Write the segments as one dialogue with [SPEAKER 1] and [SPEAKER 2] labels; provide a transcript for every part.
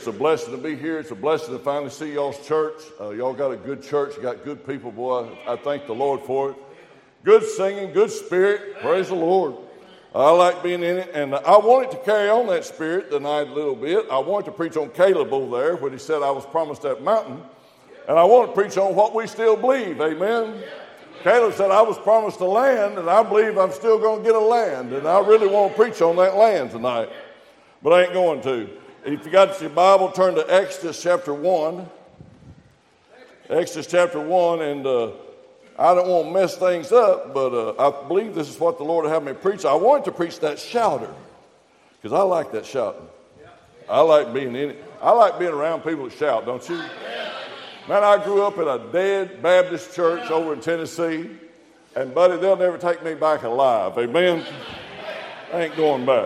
[SPEAKER 1] It's a blessing to be here. It's a blessing to finally see y'all's church. Y'all got a good church. You got good people, boy. I thank the Lord for it. Good singing, good spirit. Praise the Lord. I like being in it, and I wanted to carry on that spirit tonight a little bit. I wanted to preach on Caleb over there when he said I was promised that mountain, and I want to preach on what we still believe. Amen. Caleb said I was promised a land, and I believe I'm still going to get a land, and I really want to preach on that land tonight, but I ain't going to. If you got your Bible, turn to Exodus chapter 1. Exodus chapter 1, and I don't want to mess things up, but I believe this is what the Lord had me preach. I wanted to preach that shouter, because I like that shouting. I like being in it. I like being around people that shout, don't you? Man, I grew up in a dead Baptist church over in Tennessee, and buddy, they'll never take me back alive. Amen? I ain't going back.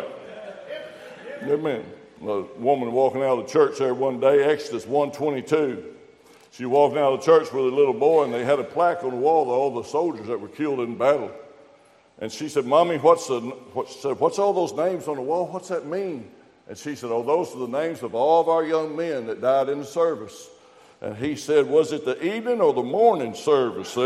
[SPEAKER 1] Amen. A woman walking out of the church there one day, Exodus 1:22. She walking out of the church with a little boy, and they had a plaque on the wall of all the soldiers that were killed in battle. And she said, "Mommy, what's all those names on the wall? What's that mean?" And she said, "Oh, those are the names of all of our young men that died in the service." And he said, "Was it the evening or the morning service?"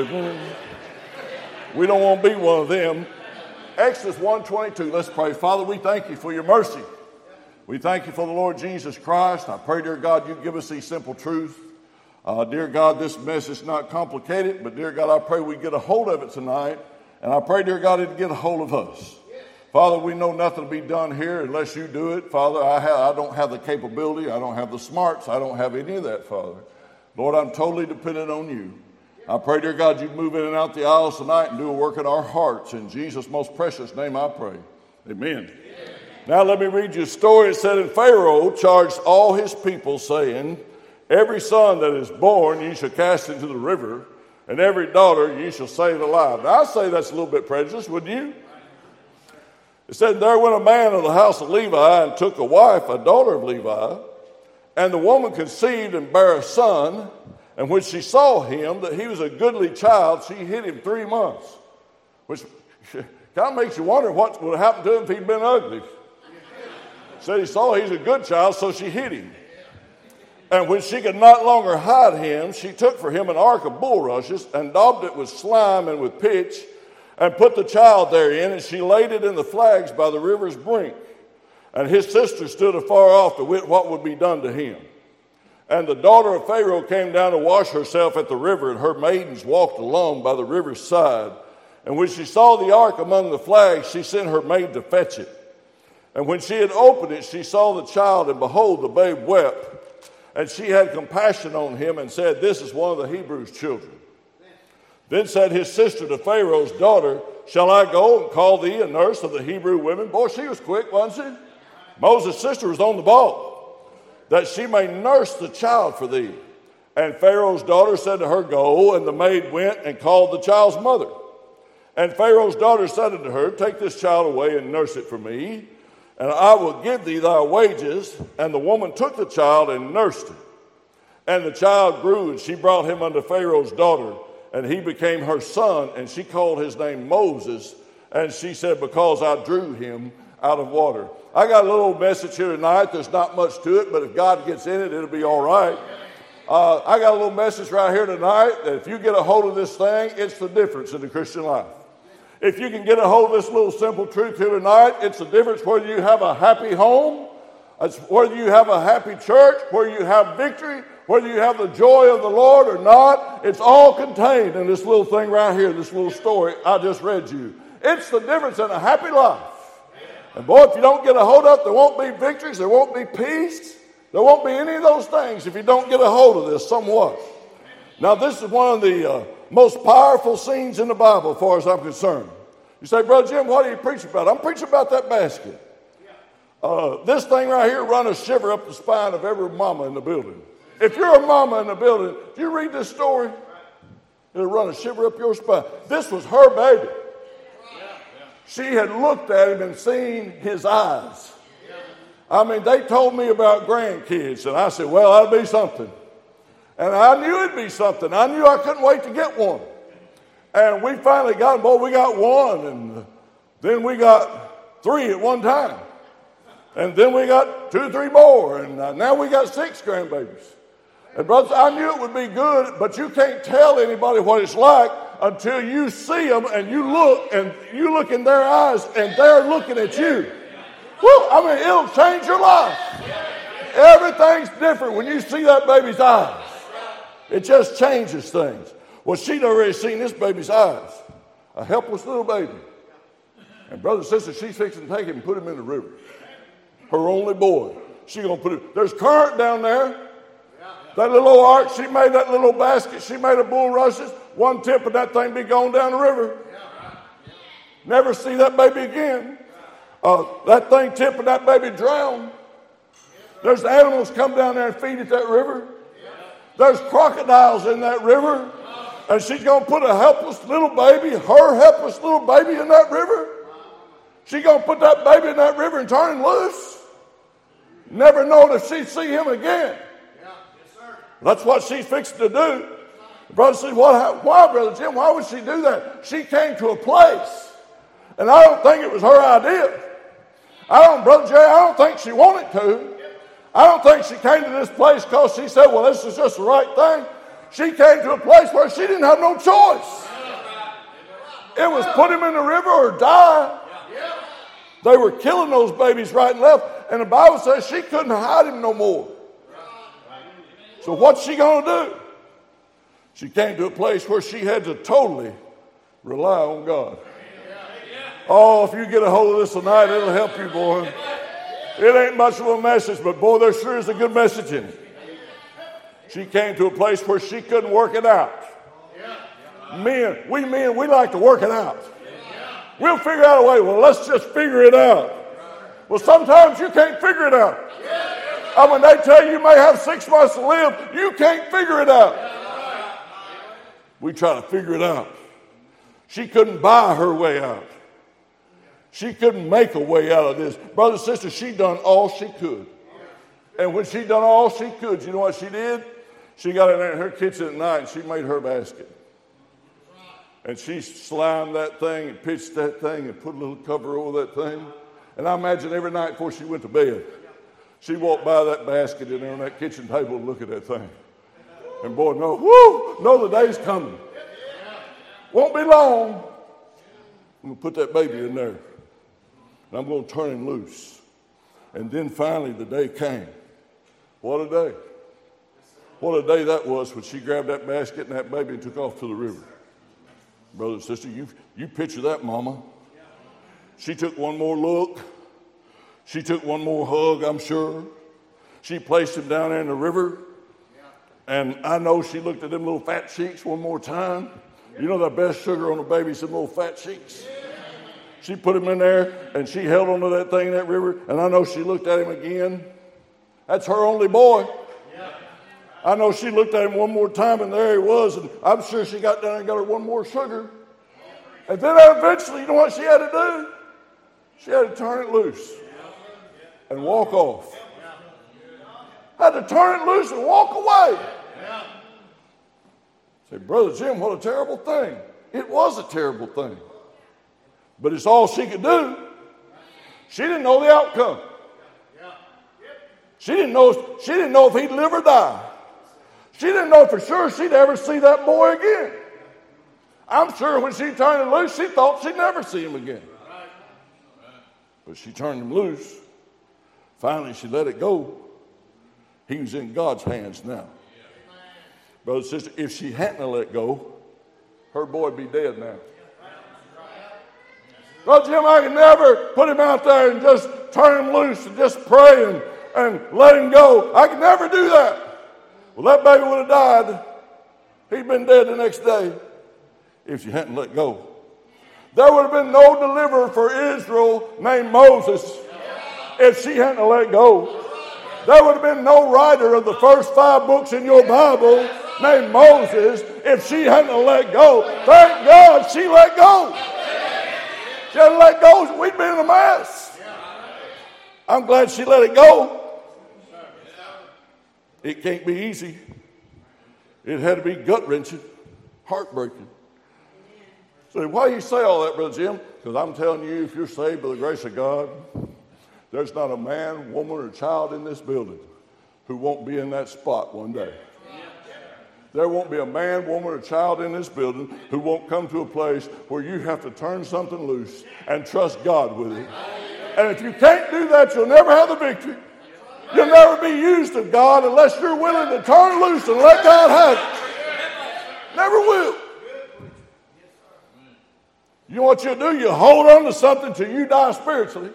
[SPEAKER 1] We don't want to be one of them. Exodus 1:22. Let's pray. Father, we thank you for your mercy. We thank you for the Lord Jesus Christ. I pray, dear God, you give us these simple truths. Dear God, this message is not complicated, but dear God, I pray we get a hold of it tonight. And I pray, dear God, it get a hold of us. Father, we know nothing to be done here unless you do it. Father, I don't have the capability. I don't have the smarts. I don't have any of that, Father. Lord, I'm totally dependent on you. I pray, dear God, you move in and out the aisles tonight and do a work in our hearts. In Jesus' most precious name I pray. Amen. Now let me read you a story. It said, "And Pharaoh charged all his people, saying, Every son that is born ye shall cast into the river, and every daughter ye shall save alive." Now I say that's a little bit prejudiced, wouldn't you? It said, "There went a man of the house of Levi, and took a wife, a daughter of Levi, and the woman conceived and bare a son, and when she saw him, that he was a goodly child, she hid him 3 months." Which kind of makes you wonder what would have happened to him if he'd been ugly. Said he saw he's a good child, so she hid him. And when she could not longer hide him, she took for him an ark of bulrushes and daubed it with slime and with pitch, and put the child therein, and she laid it in the flags by the river's brink. And his sister stood afar off to wit what would be done to him. And the daughter of Pharaoh came down to wash herself at the river, and her maidens walked along by the river's side. And when she saw the ark among the flags, she sent her maid to fetch it. And when she had opened it, she saw the child, and behold, the babe wept. And she had compassion on him, and said, "This is one of the Hebrews' children." Then said his sister to Pharaoh's daughter, "Shall I go and call thee a nurse of the Hebrew women?" Boy, she was quick, wasn't she? Moses' sister was on the ball. "That she may nurse the child for thee." And Pharaoh's daughter said to her, "Go." And the maid went and called the child's mother. And Pharaoh's daughter said unto her, "Take this child away and nurse it for me, and I will give thee thy wages." And the woman took the child and nursed it. And the child grew, and she brought him unto Pharaoh's daughter, and he became her son, and she called his name Moses. And she said, "Because I drew him out of water." I got a little message here tonight. There's not much to it, but if God gets in it, it'll be all right. I got a little message right here tonight that if you get a hold of this thing, it's the difference in the Christian life. If you can get a hold of this little simple truth here tonight, it's the difference whether you have a happy home, it's whether you have a happy church, whether you have victory, whether you have the joy of the Lord or not. It's all contained in this little thing right here, this little story I just read you. It's the difference in a happy life. And boy, if you don't get a hold of it, there won't be victories, there won't be peace, there won't be any of those things if you don't get a hold of this somewhat. Now, this is one of the most powerful scenes in the Bible as far as I'm concerned. You say, "Brother Jim, what are you preaching about?" I'm preaching about that basket. This thing right here run a shiver up the spine of every mama in the building. If you're a mama in the building, do you read this story? It'll run a shiver up your spine. This was her baby. She had looked at him and seen his eyes. I mean, they told me about grandkids, and I said, "Well, that'll be something." And I knew it'd be something. I knew I couldn't wait to get one. And we finally got them. Boy, we got one, and then we got 3 at one time. And then we got 2 or 3 more, and now we got 6 grandbabies. And brothers, I knew it would be good, but you can't tell anybody what it's like until you see them and you look in their eyes and they're looking at you. Woo, I mean, it'll change your life. Everything's different when you see that baby's eyes. It just changes things. Well, she'd already seen this baby's eyes. A helpless little baby. And brother and sister, she's fixing to take him and put him in the river. Her only boy. She's going to put it. There's current down there. That little old ark, she made that little basket. She made a bulrushes. One tip of that thing be going down the river. Never see that baby again. That thing tipping that baby drown. There's animals come down there and feed at that river. There's crocodiles in that river. And she's going to put a helpless little baby, her helpless little baby in that river. She's going to put that baby in that river and turn him loose. Never knowing if she'd see him again. That's what she's fixing to do. The brother said, why, Brother Jim? Why would she do that? She came to a place. And I don't think it was her idea. Brother Jerry, I don't think she wanted to. I don't think she came to this place because she said, well, this is just the right thing. She came to a place where she didn't have no choice. It was put him in the river or die. They were killing those babies right and left. And the Bible says she couldn't hide him no more. So what's she going to do? She came to a place where she had to totally rely on God. Oh, if you get a hold of this tonight, it'll help you, boy. It ain't much of a message, but boy, there sure is a good message in it. She came to a place where she couldn't work it out. Men, we like to work it out. We'll figure out a way. Well, let's just figure it out. Well, sometimes you can't figure it out. When they tell you may have 6 months to live, you can't figure it out. We try to figure it out. She couldn't buy her way out. She couldn't make a way out of this. Brother and sister, she done all she could. And when she done all she could, you know what she did? She got in there in her kitchen at night and she made her basket. And she slimed that thing and pitched that thing and put a little cover over that thing. And I imagine every night before she went to bed, she walked by that basket in there on that kitchen table and look at that thing. And boy, no, the day's coming. Won't be long. I'm going to put that baby in there. And I'm going to turn him loose. And then finally the day came. What a day. What a day that was when she grabbed that basket and that baby and took off to the river. Brother and sister, you picture that, mama. She took one more look. She took one more hug, I'm sure. She placed him down there in the river. And I know she looked at them little fat cheeks one more time. You know the best sugar on a baby is them little fat cheeks. She put him in there and she held onto that thing in that river. And I know she looked at him again. That's her only boy. I know she looked at him one more time and there he was. And I'm sure she got down and got her one more sugar. And then eventually, you know what she had to do? She had to turn it loose and walk off. Had to turn it loose and walk away. Say, Brother Jim, what a terrible thing. It was a terrible thing. But it's all she could do. She didn't know the outcome. She didn't know if he'd live or die. She didn't know for sure she'd ever see that boy again. I'm sure when she turned him loose, she thought she'd never see him again. But she turned him loose. Finally, she let it go. He was in God's hands now. Brother and sister, if she hadn't let go, her boy would be dead now. Brother Jim, I could never put him out there and just turn him loose and just pray and let him go. I could never do that. Well, that baby would have died. He'd been dead the next day if she hadn't let go. There would have been no deliverer for Israel named Moses if she hadn't let go. There would have been no writer of the first 5 books in your Bible named Moses if she hadn't let go. Thank God she let go. She hadn't let go, we'd been in a mess. I'm glad she let it go. It can't be easy. It had to be gut-wrenching, heartbreaking. So why do you say all that, Brother Jim? Because I'm telling you, if you're saved by the grace of God, There's not a man, woman, or child in this building who won't be in that spot one day. There won't be a man, woman, or child in this building who won't come to a place where you have to turn something loose and trust God with it. And if you can't do that, you'll never have the victory. You'll never be used of God unless you're willing to turn loose and let God have it. Never will. You know what you'll do? You'll hold on to something till you die spiritually.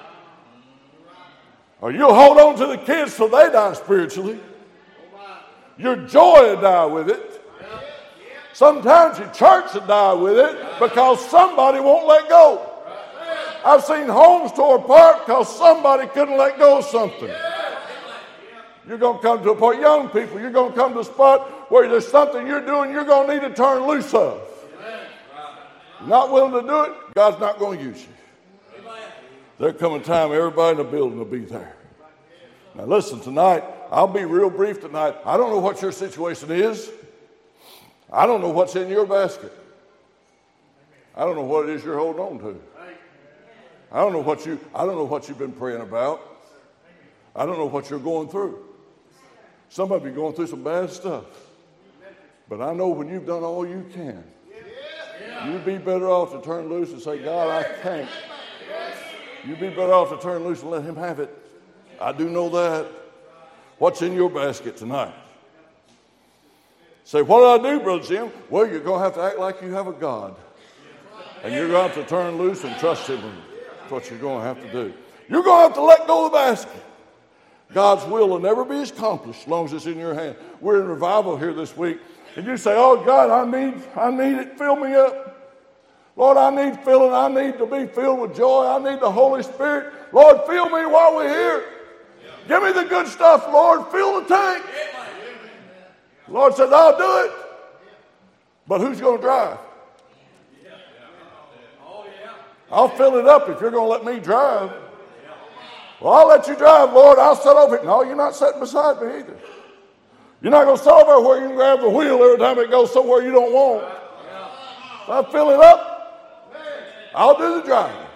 [SPEAKER 1] Or you'll hold on to the kids till they die spiritually. Your joy will die with it. Sometimes your church will die with it because somebody won't let go. I've seen homes tore apart because somebody couldn't let go of something. You're going to come to a point, young people, you're going to come to a spot where there's something you're doing you're going to need to turn loose of. You're not willing to do it, God's not going to use you. There'll come a time everybody in the building will be there. Now listen, tonight, I'll be real brief tonight. I don't know what your situation is. I don't know what's in your basket. I don't know what it is you're holding on to. I don't know what you've been praying about. I don't know what you're going through. Some of you are going through some bad stuff. But I know when you've done all you can, you'd be better off to turn loose and say, God, I can't. You'd be better off to turn loose and let him have it. I do know that. What's in your basket tonight? Say, what do I do, Brother Jim? Well, you're going to have to act like you have a God. And you're going to have to turn loose and trust him. That's what you're going to have to do. You're going to have to let go of the basket. God's will never be accomplished as long as it's in your hand. We're in revival here this week. And you say, oh, God, I need it. Fill me up. Lord, I need filling. I need to be filled with joy. I need the Holy Spirit. Lord, fill me while we're here. Give me the good stuff, Lord. Fill the tank. The Lord says, I'll do it. But who's going to drive? I'll fill it up if you're going to let me drive. Well, I'll let you drive, Lord. I'll sit over it. No, you're not sitting beside me either. You're not going to sit over where you can grab the wheel every time it goes somewhere you don't want. If I fill it up, I'll do the driving.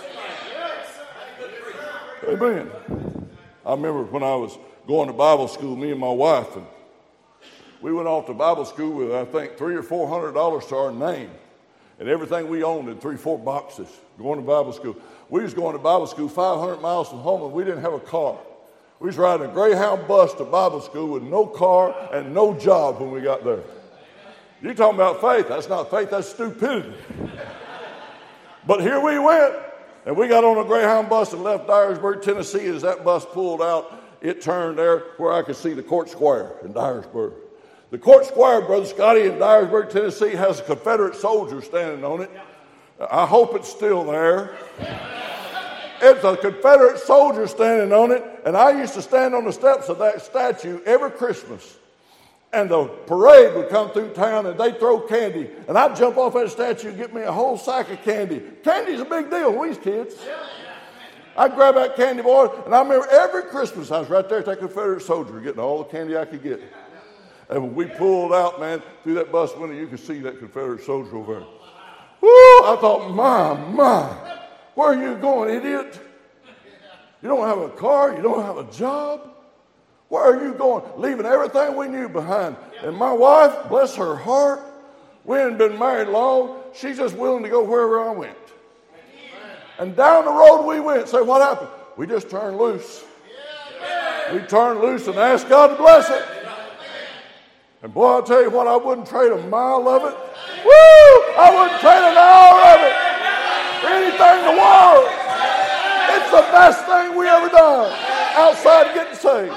[SPEAKER 1] Amen. I remember when I was going to Bible school, me and my wife, and we went off to Bible school with, I think, $300 or $400 to our name. And everything we owned in 3-4 boxes, going to Bible school. We was going to Bible school 500 miles from home, and we didn't have a car. We was riding a Greyhound bus to Bible school with no car and no job when we got there. You're talking about faith. That's not faith, that's stupidity. But here we went, and we got on a Greyhound bus and left Dyersburg, Tennessee. As that bus pulled out, it turned there where I could see the court square in Dyersburg. The court square, Brother Scotty, in Dyersburg, Tennessee, has a Confederate soldier standing on it. I hope it's still there. It's a Confederate soldier standing on it, and I used to stand on the steps of that statue every Christmas. And the parade would come through town, and they'd throw candy. And I'd jump off that statue and get me a whole sack of candy. Candy's a big deal when we was kids. I'd grab that candy, boy, and I remember every Christmas I was right there at that Confederate soldier getting all the candy I could get. And when we pulled out, man, through that bus window, you could see that Confederate soldier over there. Woo! I thought, my, where are you going, idiot? You don't have a car. You don't have a job. Where are you going? Leaving everything we knew behind. And my wife, bless her heart, we hadn't been married long. She's just willing to go wherever I went. And down the road we went. Say, what happened? We just turned loose. We turned loose and asked God to bless it. And boy, I'll tell you what, I wouldn't trade a mile of it. Woo! I wouldn't trade an hour of it for anything in the world. It's the best thing we ever done outside of getting saved.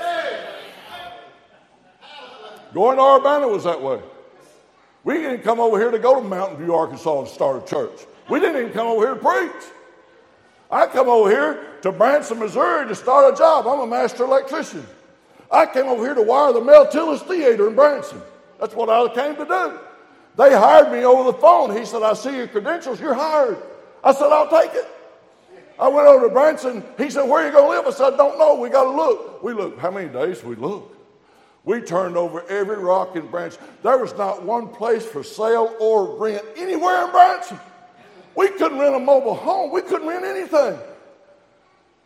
[SPEAKER 1] Going to Urbana was that way. We didn't come over here to go to Mountain View, Arkansas and start a church. We didn't even come over here to preach. I come over here to Branson, Missouri to start a job. I'm a master electrician. I came over here to wire the Mel Tillis Theater in Branson. That's what I came to do. They hired me over the phone. He said, I see your credentials. You're hired. I said, I'll take it. I went over to Branson. He said, where are you going to live? I said, I don't know. We got to look. We looked. How many days we looked? We turned over every rock in Branson. There was not one place for sale or rent anywhere in Branson. We couldn't rent a mobile home. We couldn't rent anything.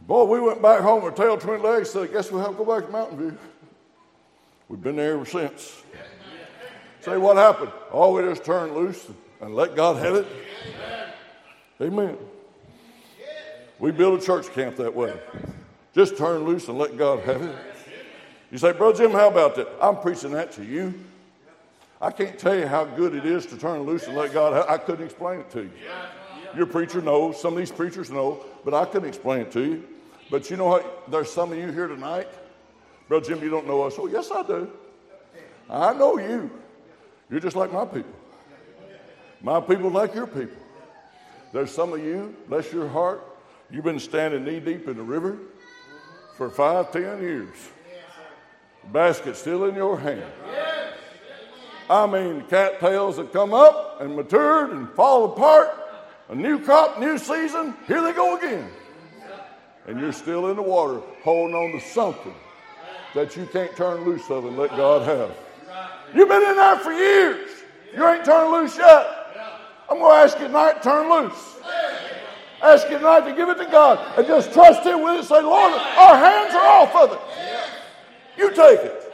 [SPEAKER 1] Boy, we went back home with tail between legs, said, I guess we'll have to go back to Mountain View. We've been there ever since. Say, what happened? Oh, we just turned loose and let God have it. Amen. We built a church camp that way. Just turn loose and let God have it. You say, Brother Jim, how about that? I'm preaching that to you. I can't tell you how good it is to turn loose and let God have it. I couldn't explain it to you. Your preacher knows. Some of these preachers know. But I couldn't explain it to you. But you know what? There's some of you here tonight. Brother Jim, you don't know us. Oh, yes, I do. I know you. You're just like my people. My people like your people. There's some of you, bless your heart, you've been standing knee deep in the river for 5, 10 years. The basket's still in your hand. I mean, cattails that come up and matured and fall apart. A new crop, new season, here they go again. And you're still in the water holding on to something that you can't turn loose of and let God have. You've been in there for years. You ain't turned loose yet. I'm going to ask you tonight to turn loose. Ask you tonight to give it to God and just trust Him with it. Say, Lord, our hands are off of it. You take it.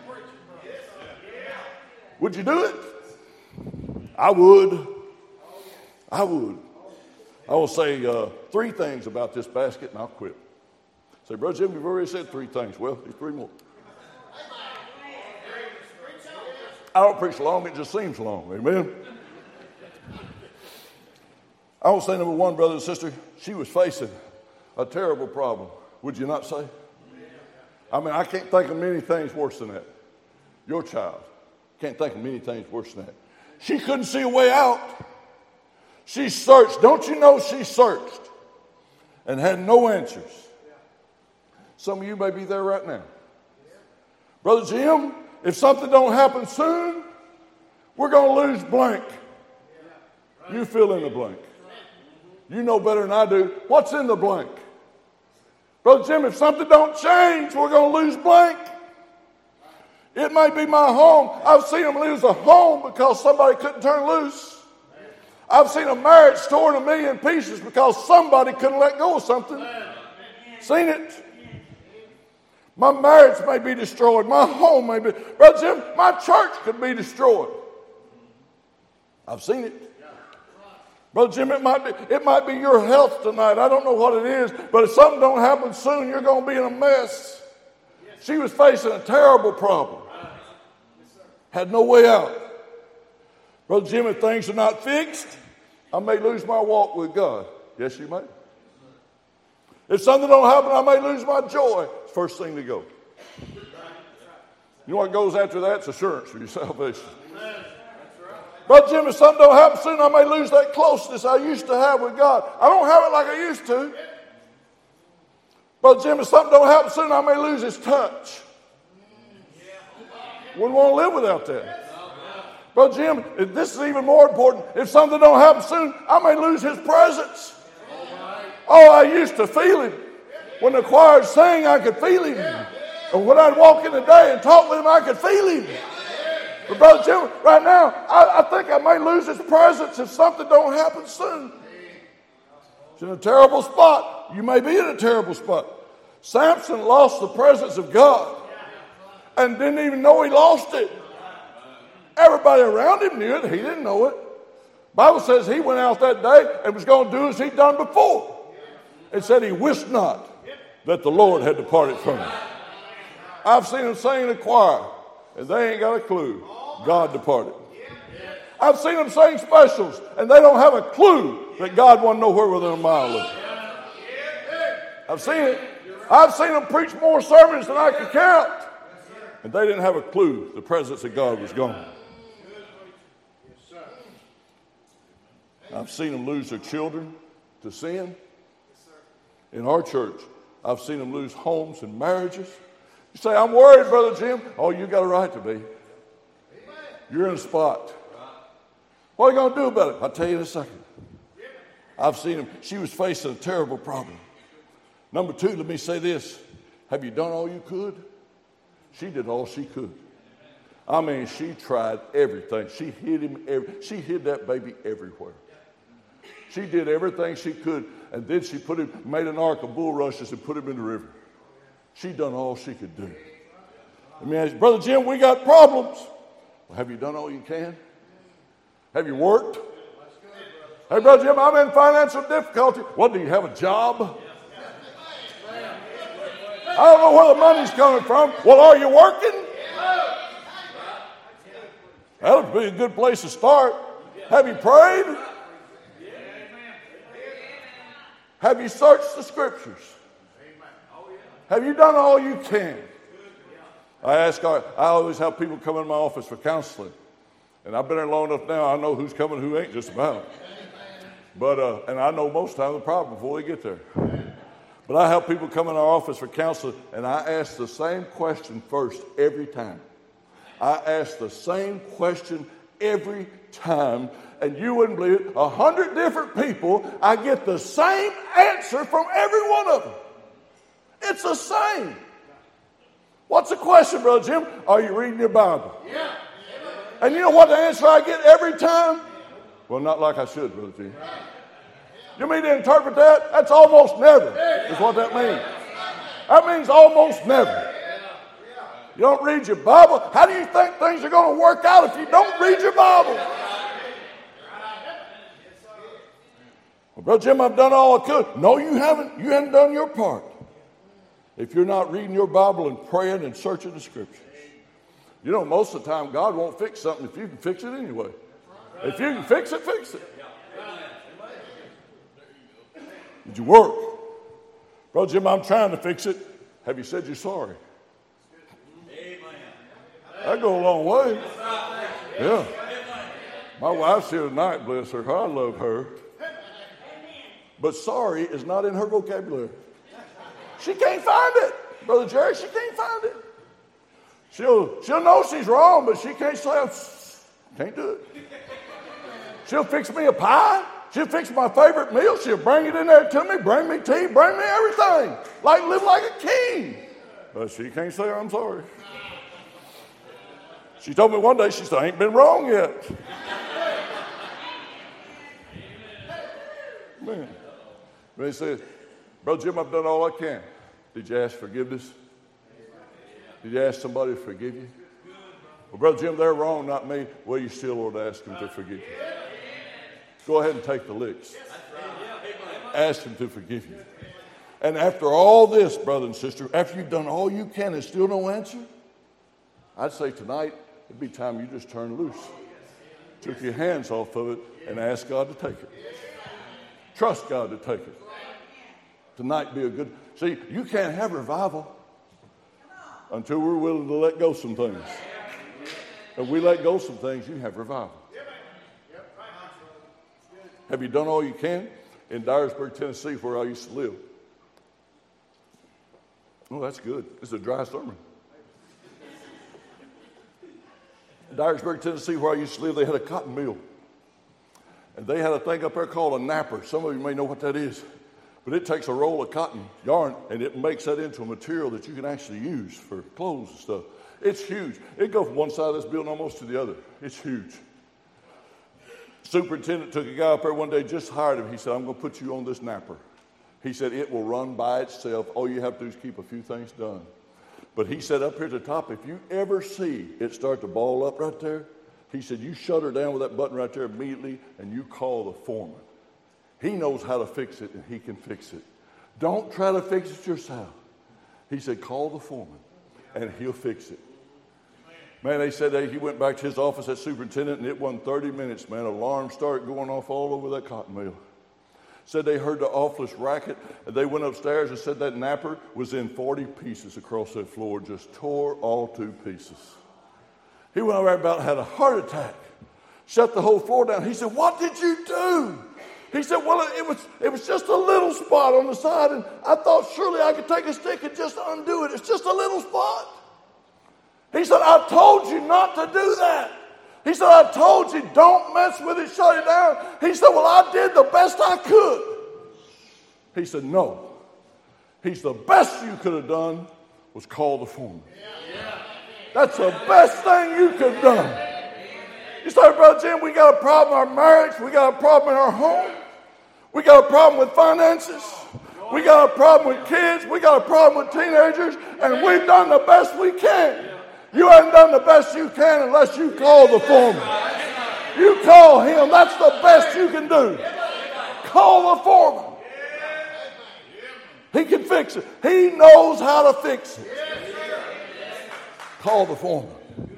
[SPEAKER 1] Would you do it? I would. I would. I will say 3 things about this basket and I'll quit. Say, Brother Jim, you've already said 3 things. Well, there's 3 more. I don't preach long, it just seems long. Amen. I will say number 1, brother and sister, she was facing a terrible problem. Would you not say? I mean, I can't think of many things worse than that. Your child can't think of many things worse than that. She couldn't see a way out. She searched. Don't you know she searched and had no answers? Some of you may be there right now. Brother Jim, if something don't happen soon, we're going to lose blank. You fill in the blank. You know better than I do. What's in the blank? Brother Jim, if something don't change, we're going to lose blank. It may be my home. I've seen them lose a home because somebody couldn't turn loose. I've seen a marriage torn a million pieces because somebody couldn't let go of something. Seen it. My marriage may be destroyed. My home may be. Brother Jim, my church could be destroyed. I've seen it. Brother Jim, it might be your health tonight. I don't know what it is, but if something don't happen soon, you're going to be in a mess. She was facing a terrible problem. Had no way out. Brother Jim, if things are not fixed, I may lose my walk with God. Yes, you may. If something don't happen, I may lose my joy. It's the first thing to go. You know what goes after that? It's assurance for your salvation. Brother Jim, if something don't happen soon, I may lose that closeness I used to have with God. I don't have it like I used to. Brother Jim, if something don't happen soon, I may lose His touch. Wouldn't want to live without that. Brother Jim, if this is even more important. If something don't happen soon, I may lose His presence. Oh, I used to feel Him. When the choir sang, I could feel Him. And when I'd walk in the day and talk with Him, I could feel Him. But Brother Jim, right now, I think I may lose His presence if something don't happen soon. It's in a terrible spot. You may be in a terrible spot. Samson lost the presence of God and didn't even know he lost it. Everybody around him knew it. He didn't know it. The Bible says he went out that day and was going to do as he'd done before. It said he wished not that the Lord had departed from him. I've seen them sing in the choir, and they ain't got a clue. God departed. I've seen them sing specials, and they don't have a clue that God wasn't nowhere within a mile of them. I've seen it. I've seen them preach more sermons than I could count, and they didn't have a clue the presence of God was gone. I've seen them lose their children to sin. In our church, I've seen them lose homes and marriages. You say, I'm worried, Brother Jim. Oh, you got a right to be. You're in a spot. What are you going to do about it? I'll tell you in a second. I've seen them. She was facing a terrible problem. Number 2, let me say this. Have you done all you could? She did all she could. I mean, she tried everything. She hid him. She hid that baby everywhere. She did everything she could, and then she made an ark of bulrushes and put him in the river. She done all she could do. Let me ask you, Brother Jim, we got problems. Well, have you done all you can? Have you worked? Hey, Brother Jim, I'm in financial difficulty. What, do you have a job? I don't know where the money's coming from. Well, are you working? That would be a good place to start. Have you prayed? Have you searched the scriptures? Have you done all you can? I always have people come in my office for counseling. And I've been there long enough now, I know who's coming, who ain't, just about. But, and I know most time the problem before they get there. But I have people come in our office for counseling, and I ask the same question first every time. I ask the same question every time, and you wouldn't believe it, 100 different people, I get the same answer from every one of them. It's the same. What's the question, Brother Jim? Are you reading your Bible? Yeah. And you know what the answer I get every time? Well, not like I should, Brother Jim. You mean to interpret that? That's almost never, is what that means. That means almost never. You don't read your Bible? How do you think things are going to work out if you don't read your Bible? Well, Brother Jim, I've done all I could. No, you haven't. You haven't done your part. If you're not reading your Bible and praying and searching the scriptures. You know, most of the time, God won't fix something if you can fix it anyway. If you can fix it, fix it. Did you work? Brother Jim, I'm trying to fix it. Have you said you're sorry? That goes a long way. Yeah. My wife's here tonight, bless her. I love her. But sorry is not in her vocabulary. She can't find it. Brother Jerry, she can't find it. She'll know she's wrong, but she can't say, can't do it. She'll fix me a pie. She'll fix my favorite meal. She'll bring it in there to me, bring me tea, bring me everything. Live like a king. But she can't say I'm sorry. She told me one day, she said, I ain't been wrong yet. Man. When he said, Brother Jim, I've done all I can. Did you ask forgiveness? Did you ask somebody to forgive you? Well, Brother Jim, they're wrong, not me. Well, you still ought to ask them to forgive you. Go ahead and take the licks. Ask them to forgive you. And after all this, brother and sister, after you've done all you can and still no answer, I'd say tonight, it'd be time you just turn loose. Took your hands off of it and ask God to take it. Trust God to take it. Tonight be a good... See, you can't have revival until we're willing to let go some things. If we let go some things, you have revival. Have you done all you can? In Dyersburg, Tennessee, where I used to live. Oh, that's good. It's a dry sermon. In Dyersburg, Tennessee, where I used to live, they had a cotton mill. And they had a thing up there called a napper. Some of you may know what that is. But it takes a roll of cotton yarn and it makes that into a material that you can actually use for clothes and stuff. It's huge. It goes from one side of this building almost to the other. It's huge. Superintendent took a guy up there one day, just hired him. He said, I'm going to put you on this napper. He said, it will run by itself. All you have to do is keep a few things done. But he said up here at the top, if you ever see it start to ball up right there, he said, you shut her down with that button right there immediately and you call the foreman. He knows how to fix it and he can fix it. Don't try to fix it yourself. He said, call the foreman and he'll fix it. Man, they said he went back to his office as superintendent, and it wasn't 30 minutes, man. Alarms started going off all over that cotton mill. Said they heard the awfulest racket, and they went upstairs and said that napper was in 40 pieces across that floor, just tore all to pieces. He went over there about had a heart attack, shut the whole floor down. He said, what did you do? He said, well, it was just a little spot on the side, and I thought surely I could take a stick and just undo it. It's just a little spot. He said, I told you not to do that. He said, I told you don't mess with it, shut it down. He said, well, I did the best I could. He said, no. He's the best you could have done was call the foreman. That's the best thing you could have done. You say, Brother Jim, we got a problem in our marriage. We got a problem in our home. We got a problem with finances. We got a problem with kids. We got a problem with teenagers. And we've done the best we can. You haven't done the best you can unless you call the foreman. You call him. That's the best you can do. Call the foreman. He can fix it. He knows how to fix it. Call the foreman.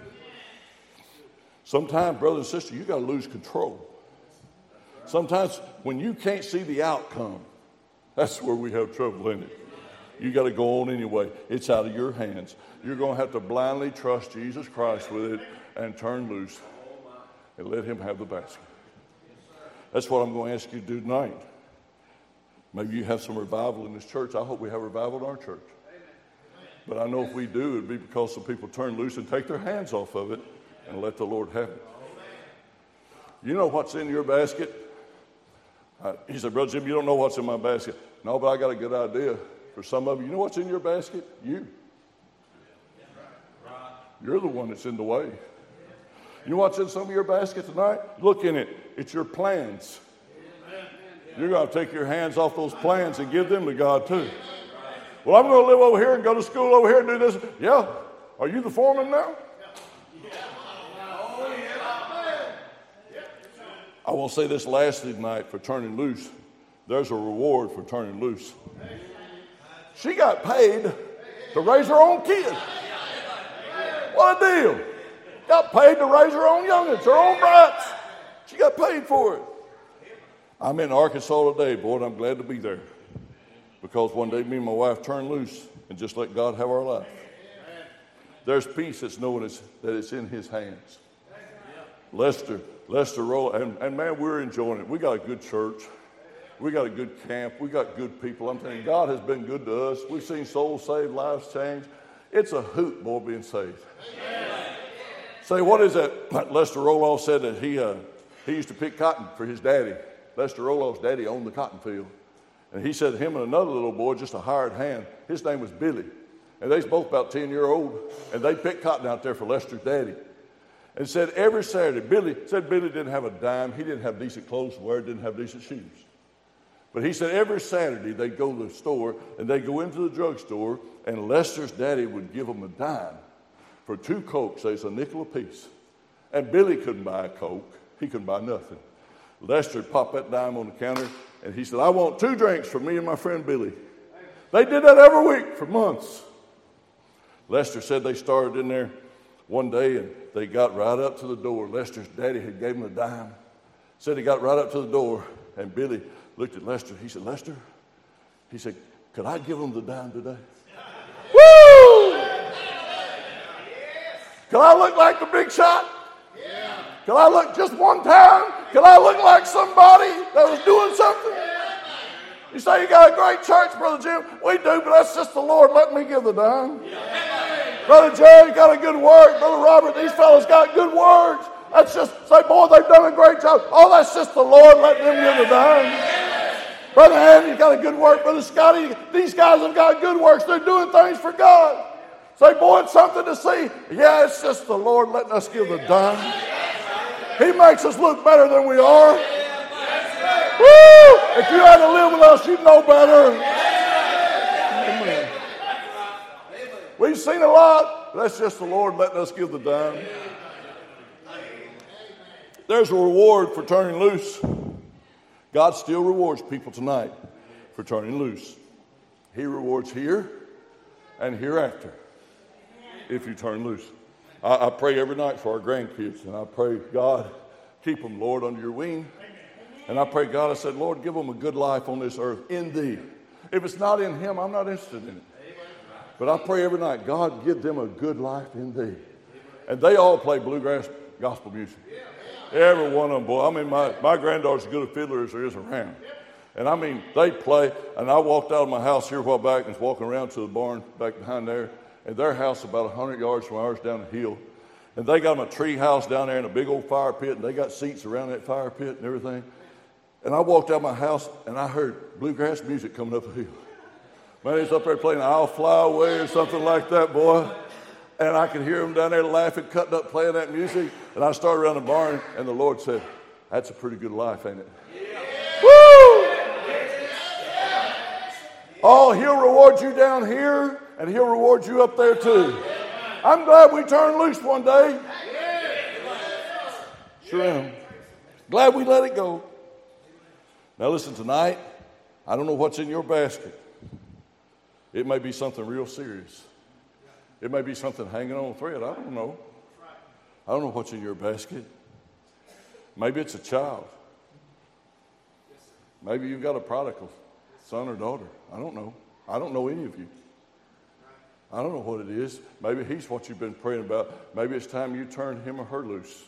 [SPEAKER 1] Sometimes, brother and sister, you got to lose control. Sometimes when you can't see the outcome, that's where we have trouble in it. You got to go on anyway. It's out of your hands. You're going to have to blindly trust Jesus Christ with it and turn loose and let him have the basket. That's what I'm going to ask you to do tonight. Maybe you have some revival in this church. I hope we have revival in our church. But I know if we do, it'd be because some people turn loose and take their hands off of it and let the Lord have it. You know what's in your basket? He said, Brother Jim, you don't know what's in my basket. No, but I got a good idea. For some of you, you know what's in your basket? You. You're the one that's in the way. You know what's in some of your basket tonight? Look in it. It's your plans. You're going to take your hands off those plans and give them to God too. Well, I'm going to live over here and go to school over here and do this. Yeah. Are you the foreman now? I will say this lastly tonight for turning loose. There's a reward for turning loose. She got paid to raise her own kid. What a deal. Got paid to raise her own youngins, her own brats. She got paid for it. I'm in Arkansas today, boy, and I'm glad to be there. Because one day me and my wife turned loose and just let God have our life. There's peace that's knowing that it's in his hands. Lester Roll, and man, we're enjoying it. We got a good church. We got a good camp. We got good people. I'm telling you, God has been good to us. We've seen souls saved, lives changed. It's a hoot, boy, being saved. Say, what is that? Lester Roloff said that he used to pick cotton for his daddy. Lester Roloff's daddy owned the cotton field. And he said him and another little boy, just a hired hand, his name was Billy. And they was both about 10-year-old. And they picked cotton out there for Lester's daddy. And said every Saturday, Billy didn't have a dime. He didn't have decent clothes to wear, didn't have decent shoes. But he said every Saturday they'd go to the store and they'd go into the drugstore and Lester's daddy would give them a dime for 2 Cokes. It's a nickel apiece. And Billy couldn't buy a Coke. He couldn't buy nothing. Lester would pop that dime on the counter and he said, I want 2 drinks for me and my friend Billy. They did that every week for months. Lester said they started in there one day and they got right up to the door. Lester's daddy had gave him a dime. Said he got right up to the door and Billy looked at Lester. He said, Lester, he said, could I give him the dime today? Woo! Can I look like the big shot? Can I look just one time? Can I look like somebody that was doing something? You say you got a great church, Brother Jim. We do, but that's just the Lord letting me give the dime. Brother Jerry got a good word. Brother Robert, these fellows got good words. That's just, say, boy, they've done a great job. Oh, that's just the Lord letting them give the dime. Brother Andy's got a good work. Brother Scotty, these guys have got good works. They're doing things for God. Say, boy, it's something to see. Yeah, it's just the Lord letting us give the dime. He makes us look better than we are. Woo! If you had to live with us, you'd know better. Amen. We've seen a lot. That's just the Lord letting us give the dime. There's a reward for turning loose. God still rewards people tonight for turning loose. He rewards here and hereafter if you turn loose. I pray every night for our grandkids, and I pray, God, keep them, Lord, under your wing. And I pray, God, I said, Lord, give them a good life on this earth in thee. If it's not in him, I'm not interested in it. But I pray every night, God, give them a good life in thee. And they all play bluegrass gospel music. Every one of them, boy. I mean, my granddaughter's as good a fiddler as there is around. And I mean, they play. And I walked out of my house here a while back and was walking around to the barn back behind there. And their house is about 100 yards from ours down the hill. And they got them a tree house down there in a big old fire pit. And they got seats around that fire pit and everything. And I walked out of my house and I heard bluegrass music coming up the hill. Man, he's up there playing I'll Fly Away or something like that, boy. And I could hear them down there laughing, cutting up, playing that music. And I started around the barn, and the Lord said, that's a pretty good life, ain't it? Yeah. Woo! Oh, he'll reward you down here, and he'll reward you up there too. I'm glad we turned loose one day. Sure am. Glad we let it go. Now listen, tonight, I don't know what's in your basket. It may be something real serious. It may be something hanging on a thread. I don't know. I don't know what's in your basket. Maybe it's a child. Maybe you've got a prodigal son or daughter. I don't know. I don't know any of you. I don't know what it is. Maybe he's what you've been praying about. Maybe it's time you turn him or her loose.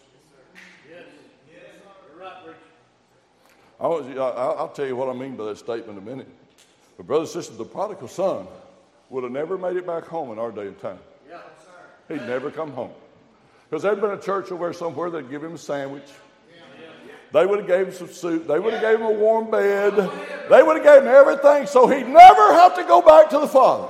[SPEAKER 1] I'll tell you what I mean by that statement in a minute. But brothers and sisters, the prodigal son would have never made it back home in our day and time. He'd never come home. Because there'd been a church over there somewhere that'd give him a sandwich. They would have gave him some soup. They would have gave him a warm bed. They would have gave him everything so he'd never have to go back to the Father.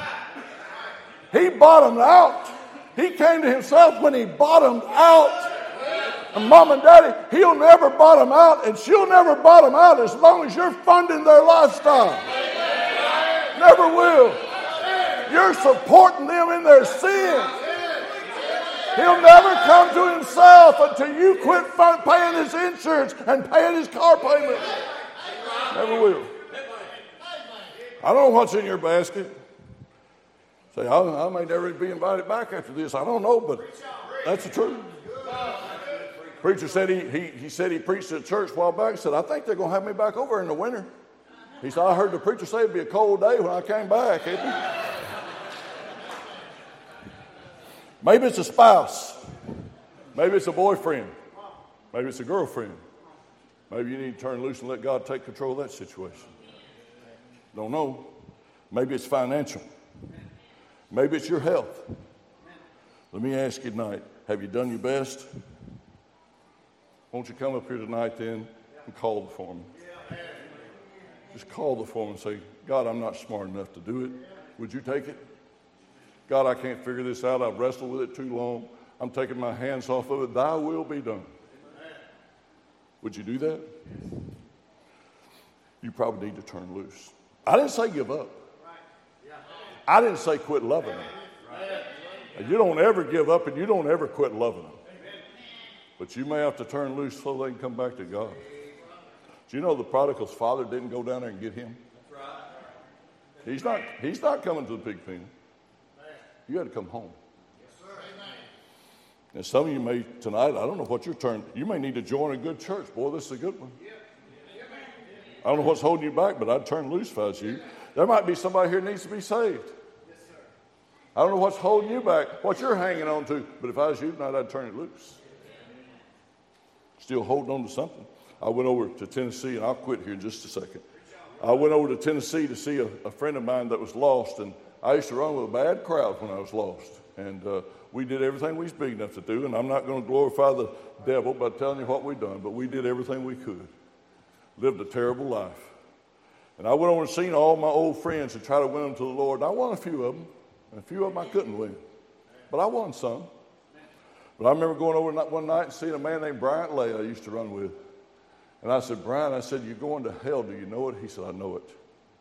[SPEAKER 1] He bottomed out. He came to himself when he bottomed out. And Mom and Daddy, he'll never bottom out, and she'll never bottom out as long as you're funding their lifestyle. Never will. You're supporting them in their sin. He'll never come to himself until you quit paying his insurance and paying his car payment. Never will. I don't know what's in your basket. Say, I may never be invited back after this. I don't know, but that's the truth. Preacher said he said he preached at church a while back. He said, I think they're going to have me back over in the winter. He said, I heard the preacher say it'd be a cold day when I came back. Maybe it's a spouse. Maybe it's a boyfriend. Maybe it's a girlfriend. Maybe you need to turn loose and let God take control of that situation. Don't know. Maybe it's financial. Maybe it's your health. Let me ask you tonight, have you done your best? Won't you come up here tonight then and call the foreman? Just call the foreman and say, God, I'm not smart enough to do it. Would you take it? God, I can't figure this out. I've wrestled with it too long. I'm taking my hands off of it. Thy will be done. Would you do that? You probably need to turn loose. I didn't say give up. I didn't say quit loving them. You don't ever give up and you don't ever quit loving them. But you may have to turn loose so they can come back to God. Do you know the prodigal's father didn't go down there and get him? He's not coming to the pig pen. You got to come home. And some of you may tonight, I don't know what your turn. You may need to join a good church. Boy, this is a good one. I don't know what's holding you back, but I'd turn loose if I was you. There might be somebody here that needs to be saved. I don't know what's holding you back, what you're hanging on to, but if I was you tonight, I'd turn it loose. Still holding on to something. I went over to Tennessee, and I'll quit here in just a second. I went over to Tennessee to see a friend of mine that was lost, and I used to run with a bad crowd when I was lost. And we did everything we was big enough to do, and I'm not going to glorify the devil by telling you what we done, but we did everything we could. Lived a terrible life. And I went over and seen all my old friends and tried to win them to the Lord. And I won a few of them, and a few of them I couldn't win. But I won some. But I remember going over one night and seeing a man named Bryant Lay I used to run with. And I said, Brian, I said, you're going to hell. Do you know it? He said, I know it.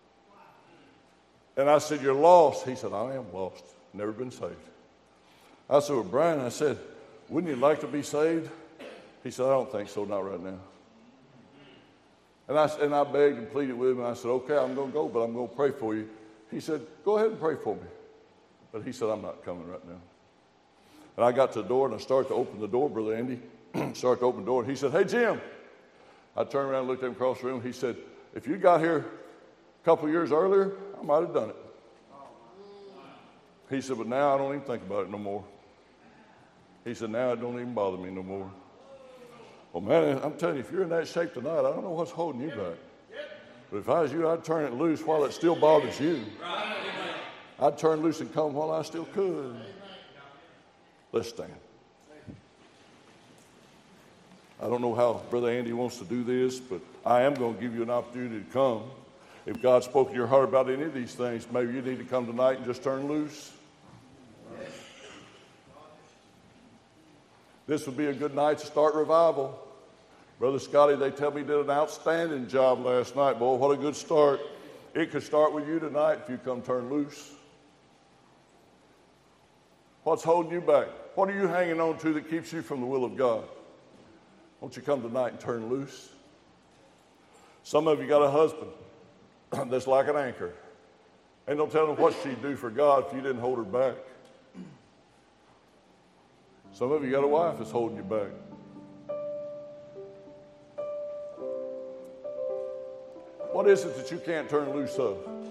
[SPEAKER 1] And I said, you're lost. He said, I am lost. Never been saved. I said, well, Brian, I said, wouldn't you like to be saved? He said, I don't think so, not right now. And I begged and pleaded with him, and I said, okay, I'm going to go, but I'm going to pray for you. He said, go ahead and pray for me. But he said, I'm not coming right now. And I got to the door, and I started to open the door, Brother Andy. Started to open the door, and he said, hey, Jim. I turned around and looked at him across the room. He said, if you got here a couple of years earlier, I might have done it. He said, but now I don't even think about it no more. He said, now it don't even bother me no more. Well, man, I'm telling you, if you're in that shape tonight, I don't know what's holding you back. But if I was you, I'd turn it loose while it still bothers you. I'd turn loose and come while I still could. Let's stand. I don't know how Brother Andy wants to do this, but I am going to give you an opportunity to come. If God spoke in your heart about any of these things, maybe you need to come tonight and just turn loose. This would be a good night to start revival. Brother Scotty, they tell me, did an outstanding job last night. Boy, what a good start. It could start with you tonight if you come turn loose. What's holding you back? What are you hanging on to that keeps you from the will of God? Won't you come tonight and turn loose? Some of you got a husband that's like an anchor. Ain't no telling what she'd do for God if you didn't hold her back. Some of you got a wife that's holding you back. What is it that you can't turn loose of?